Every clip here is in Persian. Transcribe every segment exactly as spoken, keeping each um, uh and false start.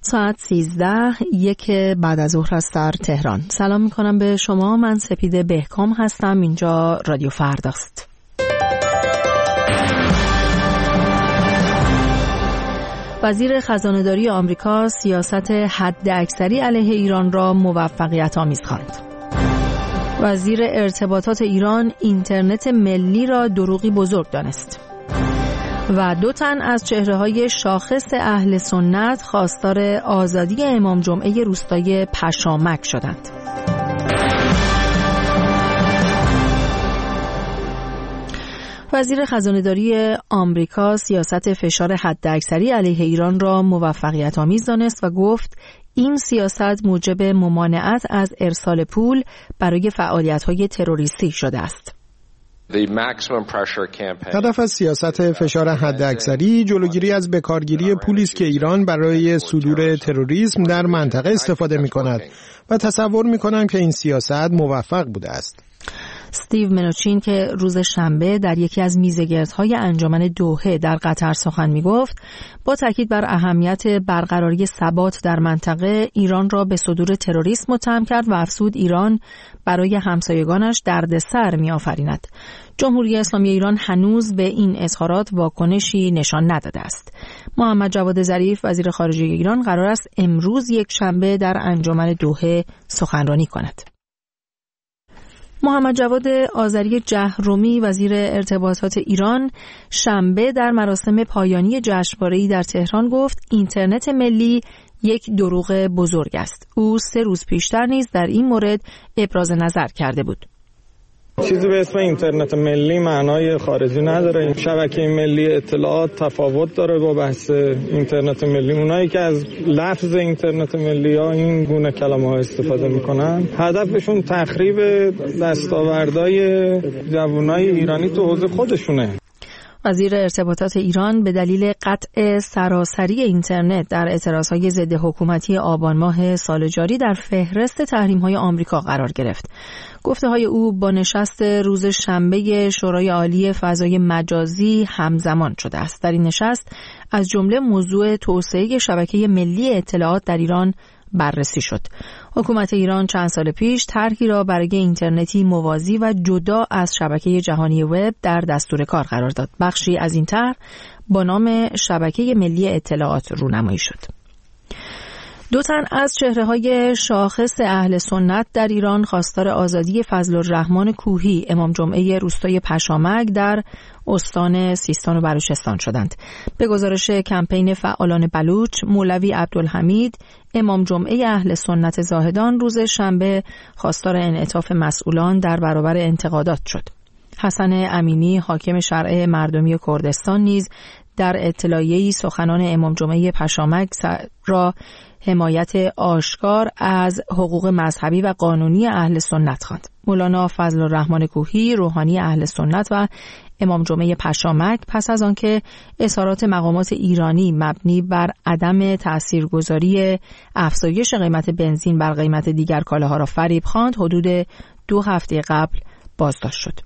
ساعت سیزده یک بعد از ظهر است در تهران. سلام میکنم به شما. من سپید بهکام هستم. اینجا رادیو فرداست. وزیر خزانه‌داری آمریکا سیاست حداکثری علیه ایران را موفقیت آمیز خواند. وزیر ارتباطات ایران اینترنت ملی را دروغی بزرگ دانست. و دو تن از چهره‌های شاخص اهل سنت خواستار آزادی امام جمعه روستای پشامک شدند. وزیر خزانه‌داری آمریکا سیاست فشار حداکثری علیه ایران را موفقیت آمیز دانست و گفت این سیاست موجب ممانعت از ارسال پول برای فعالیت‌های تروریستی شده است. هدف از سیاست فشار حداکثری جلوگیری از بکارگیری پولی است که ایران برای صدور تروریسم در منطقه استفاده می‌کند و تصور می‌کنم که این سیاست موفق بوده است. استیو منوچین که روز شنبه در یکی از میزگردهای انجمن دوحه در قطر سخن می‌گفت، با تاکید بر اهمیت برقراری ثبات در منطقه ایران را به صدور تروریسم متهم کرد و افزود ایران برای همسایگانش دردسر می‌آفریند. جمهوری اسلامی ایران هنوز به این اظهارات واکنشی نشان نداده است. محمد جواد ظریف وزیر خارجه ایران قرار است امروز یک شنبه در انجمن دوحه سخنرانی کند. محمد جواد آذری جهرومی وزیر ارتباطات ایران شنبه در مراسم پایانی جشنواره‌ای در تهران گفت اینترنت ملی یک دروغ بزرگ است. او سه روز پیشتر نیز در این مورد ابراز نظر کرده بود. چیزی به اسم اینترنت ملی معنای خارجی نداره. این شبکه ملی اطلاعات تفاوت داره با بحث اینترنت ملی. اونایی که از لفظ اینترنت ملی ها این گونه کلمه ها استفاده میکنن هدفشون تخریب دستاوردهای جوانای ایرانی تو حوزه خودشونه. وزیر ارتباطات ایران به دلیل قطع سراسری اینترنت در اعتراضهای ضد حکومتی آبان ماه سال جاری در فهرست تحریم‌های آمریکا قرار گرفت. گفته‌های او با نشست روز شنبه شورای عالی فضای مجازی همزمان شده است. در این نشست از جمله موضوع توسعه شبکه ملی اطلاعات در ایران بررسی شد. حکومت ایران چند سال پیش طرحی را برای اینترنتی موازی و جدا از شبکه جهانی وب در دستور کار قرار داد. بخشی از این طرح با نام شبکه ملی اطلاعات رونمایی شد. دو تن از چهره‌های شاخص اهل سنت در ایران خواستار آزادی فضل الرحمن کوهی امام جمعه روستای پشامک در استان سیستان و بلوچستان شدند. به گزارش کمپین فعالان بلوچ، مولوی عبدالحمید امام جمعه اهل سنت زاهدان روز شنبه خواستار انعطاف مسئولان در برابر انتقادات شد. حسن امینی حاکم شرع مردمی کردستان نیز در اطلاعیه‌ای سخنان امام جمعه پشامک را حمایت آشکار از حقوق مذهبی و قانونی اهل سنت خواند. مولانا فضل الرحمن کوهی روحانی اهل سنت و امام جمعه پشامک پس از آنکه اظهارات مقامات ایرانی مبنی بر عدم تاثیرگذاری افزایش قیمت بنزین بر قیمت دیگر کالاها را فریب خواند، حدود دو هفته قبل بازداشت شد.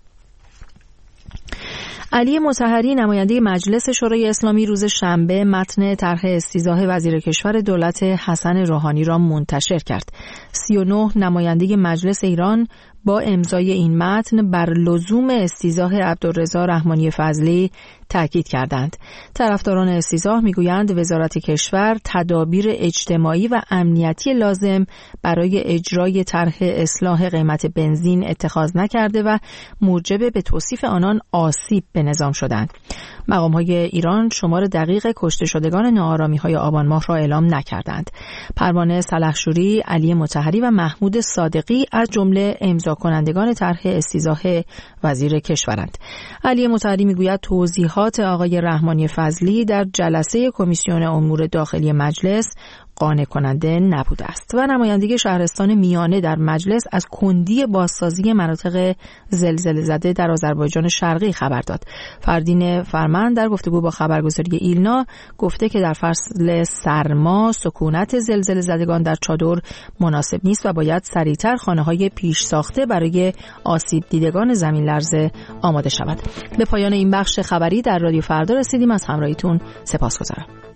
علی مطهری نماینده مجلس شورای اسلامی روز شنبه متن طرح استیضاح وزیر کشور دولت حسن روحانی را منتشر کرد. سی و نه نماینده مجلس ایران با امضای این متن بر لزوم استیضاح عبدالرضا رحمانی فضلی تاکید کردند. طرفداران استیضاح میگویند وزارت کشور تدابیر اجتماعی و امنیتی لازم برای اجرای طرح اصلاح قیمت بنزین اتخاذ نکرده و موجب به توصیف آنان آسیب به نظام شدند. مقام‌های ایران شمار دقیق کشته شدگان ناآرامی‌های آبان ماه را اعلام نکردند. پروانه سلحشوری، علی مطهری و محمود صادقی از جمله امضا کنندگان طرح استیضاح وزیر کشورند. علی مطهری میگوید توضیحات آقای رحمانی فضلی در جلسه کمیسیون امور داخلی مجلس قانع کننده نبوده است و نمایندگی شهرستان میانه در مجلس از کندی بازسازی مناطق زلزله زده در آذربایجان شرقی خبر داد. فردین فرمند در گفتگو با خبرگزاری ایلنا گفته که در فصل سرما سکونت زلزله زدگان در چادر مناسب نیست و باید سریعتر خانه‌های پیش ساخته برای آسیب دیدگان زمین لرزه آماده شود. به پایان این بخش خبری در رادیو فردا رسیدیم. از همراهیتون سپاسگزارم.